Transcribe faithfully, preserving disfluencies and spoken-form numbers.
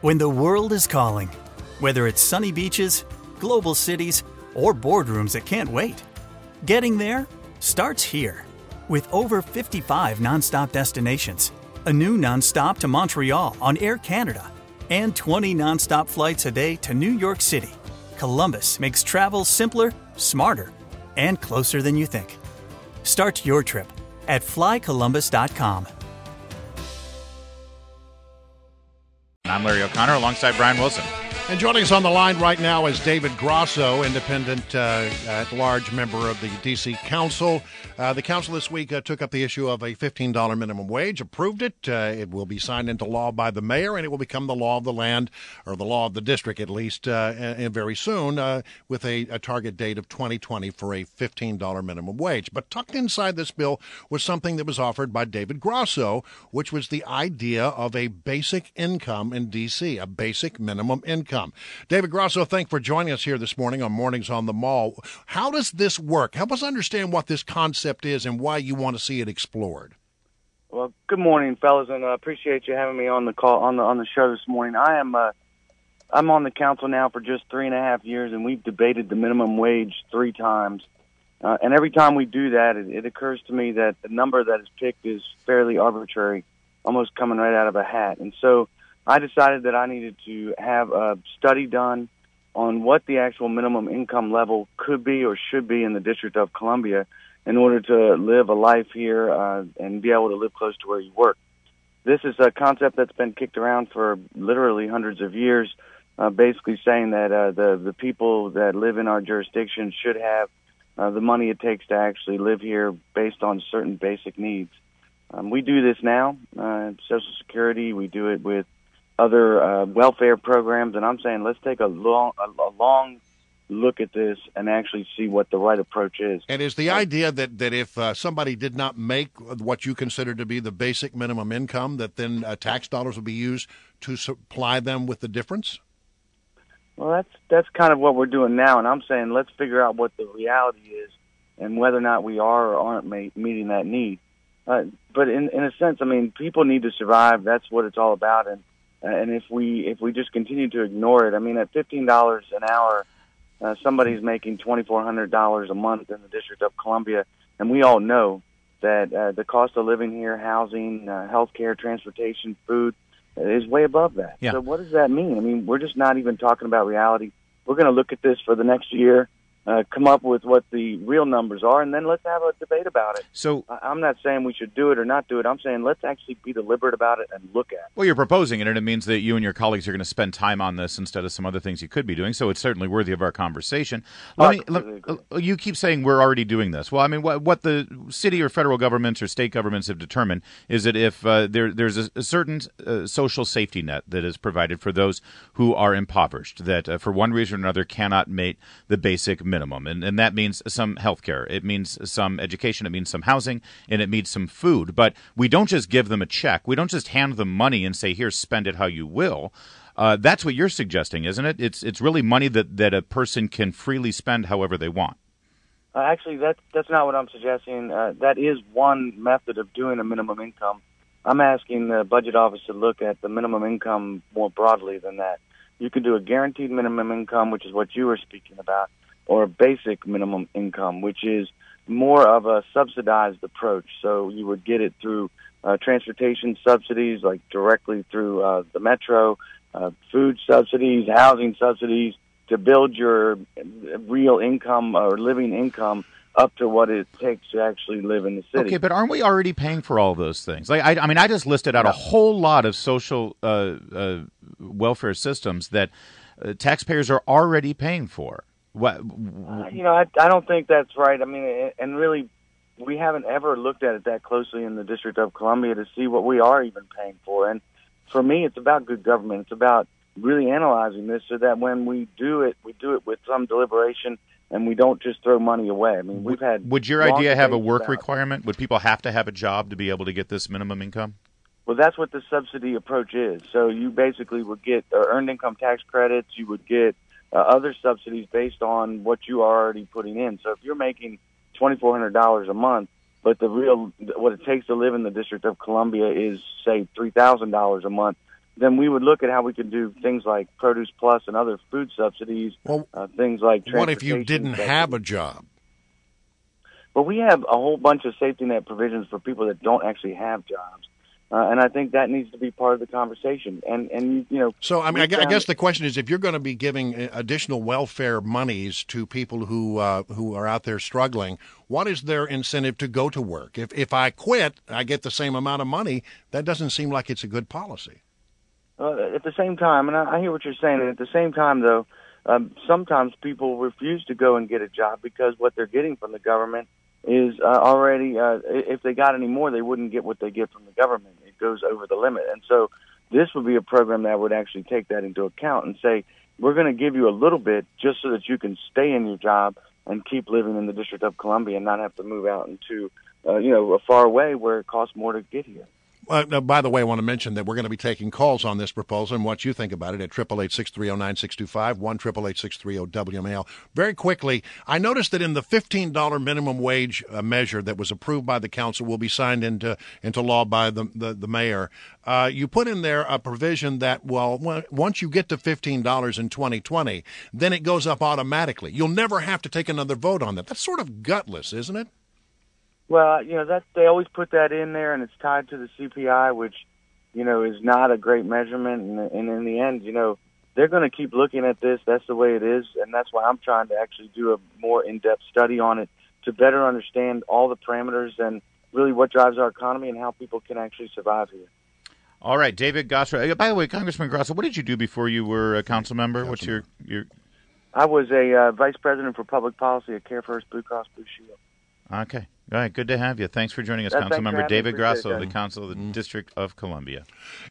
When the world is calling, whether it's sunny beaches, global cities, or boardrooms that can't wait, getting there starts here. With over fifty-five nonstop destinations, a new nonstop to Montreal on Air Canada, and twenty nonstop flights a day to New York City, Columbus makes travel simpler, smarter, and closer than you think. Start your trip at fly columbus dot com. I'm Larry O'Connor alongside Brian Wilson. And joining us on the line right now is David Grosso, independent uh, at-large member of the D C Council. Uh, the council this week uh, took up the issue of a fifteen dollars minimum wage, approved it. Uh, it will be signed into law by the mayor, and it will become the law of the land, or the law of the district at least, uh, and very soon, uh, with a, a target date of twenty twenty for a fifteen dollars minimum wage. But tucked inside this bill was something that was offered by David Grosso, which was the idea of a basic income in D C, a basic minimum income. David Grosso, thank you for joining us here this morning on Mornings on the Mall. How does this work? Help us understand what this concept is and why you want to see it explored. Well, good morning, fellas, and I uh, appreciate you having me on the call on the on the show this morning. I am uh, I'm on the council now for just three and a half years, and we've debated the minimum wage three times. Uh, and every time we do that, it, it occurs to me that the number that is picked is fairly arbitrary, almost coming right out of a hat. And so I decided that I needed to have a study done on what the actual minimum income level could be or should be in the District of Columbia in order to live a life here uh, and be able to live close to where you work. This is a concept that's been kicked around for literally hundreds of years, uh, basically saying that uh, the, the people that live in our jurisdiction should have uh, the money it takes to actually live here based on certain basic needs. Um, we do this now, uh, Social Security, we do it with other uh, welfare programs, and I'm saying let's take a long, a, a long look at this and actually see what the right approach is. And is the idea that, that if uh, somebody did not make what you consider to be the basic minimum income, that then uh, tax dollars will be used to supply them with the difference? Well, that's that's kind of what we're doing now, and I'm saying let's figure out what the reality is and whether or not we are or aren't ma- meeting that need. Uh, but in, in a sense, I mean, people need to survive. That's what it's all about, and And if we if we just continue to ignore it, I mean, at fifteen dollars an hour, uh, somebody's making twenty-four hundred dollars a month in the District of Columbia, and we all know that uh, the cost of living here, housing, uh, health care, transportation, food, uh, is way above that. Yeah. So what does that mean? I mean, we're just not even talking about reality. We're going to look at this for the next year, uh, come up with what the real numbers are, and then let's have a debate about it. So I- I'm not saying we should do it or not do it. I'm saying let's actually be deliberate about it and look at it. Well, you're proposing it, and it means that you and your colleagues are going to spend time on this instead of some other things you could be doing, so it's certainly worthy of our conversation. Let me, let, you keep saying we're already doing this. Well, I mean, what, what the city or federal governments or state governments have determined is that if uh, there, there's a, a certain uh, social safety net that is provided for those who are impoverished, that uh, for one reason or another cannot meet the basic minimum, and, and that means some health care, it means some education, it means some housing, and it means some food. But we don't just give them a check. We don't just hand them money and say, here, spend it how you will. Uh, that's what you're suggesting, isn't it? It's it's really money that, that a person can freely spend however they want. Uh, actually, that, that's not what I'm suggesting. Uh, that is one method of doing a minimum income. I'm asking the budget office to look at the minimum income more broadly than that. You could do a guaranteed minimum income, which is what you were speaking about, or a basic minimum income, which is more of a subsidized approach. So you would get it through uh, transportation subsidies, like directly through uh, the metro, uh, food subsidies, housing subsidies, to build your real income or living income up to what it takes to actually live in the city. Okay, but aren't we already paying for all those things? Like, I, I mean, I just listed out no. a whole lot of social uh, uh, welfare systems that uh, taxpayers are already paying for. What? Uh, you know, I, I don't think that's right. I mean, and really, we haven't ever looked at it that closely in the District of Columbia to see what we are even paying for. And for me, it's about good government. It's about really analyzing this so that when we do it, we do it with some deliberation and we don't just throw money away. I mean, we've had. Would your idea have a work about. requirement? Would people have to have a job to be able to get this minimum income? Well, that's what the subsidy approach is. So you basically would get uh, earned income tax credits. You would get uh, other subsidies based on what you are already putting in. So if you're making twenty-four hundred dollars a month, but the real what it takes to live in the District of Columbia is, say, three thousand dollars a month, then we would look at how we could do things like Produce Plus and other food subsidies, well, uh, things like what if you didn't subsidies. have a job? Well, we have a whole bunch of safety net provisions for people that don't actually have jobs. Uh, and I think that needs to be part of the conversation. And, and you know, so I mean, I guess, I guess the question is, if you're going to be giving additional welfare monies to people who uh, who are out there struggling, what is their incentive to go to work? If if I quit, I get the same amount of money. That doesn't seem like it's a good policy. Uh, at the same time, and I, I hear what you're saying. And at the same time, though, um, sometimes people refuse to go and get a job because what they're getting from the government is uh, already, uh, if they got any more, they wouldn't get what they get from the government. It goes over the limit. And so this would be a program that would actually take that into account and say, we're going to give you a little bit just so that you can stay in your job and keep living in the District of Columbia and not have to move out into, uh, you know, a far away where it costs more to get here. Uh, by the way, I want to mention that we're going to be taking calls on this proposal and what you think about it at eight eight eight, six three zero, nine six two five, one eight eight eight, six three zero, W M A L. Very quickly, I noticed that in the fifteen dollars minimum wage uh, measure that was approved by the council, will be signed into into law by the, the, the mayor, uh, you put in there a provision that, well, once you get to fifteen dollars in twenty twenty, then it goes up automatically. You'll never have to take another vote on that. That's sort of gutless, isn't it? Well, you know, that they always put that in there, and it's tied to the C P I, which, you know, is not a great measurement. And, and in the end, you know, they're going to keep looking at this. That's the way it is, and that's why I'm trying to actually do a more in-depth study on it to better understand all the parameters and really what drives our economy and how people can actually survive here. All right, David Grosso. By the way, Congressman Grosso, what did you do before you were a council member? Council What's your, your? I was a uh, vice president for public policy at Care First Blue Cross Blue Shield. Okay. All right. Good to have you. Thanks for joining us, Uh, Councilmember David Grosso, it, the Council of the mm. District of Columbia.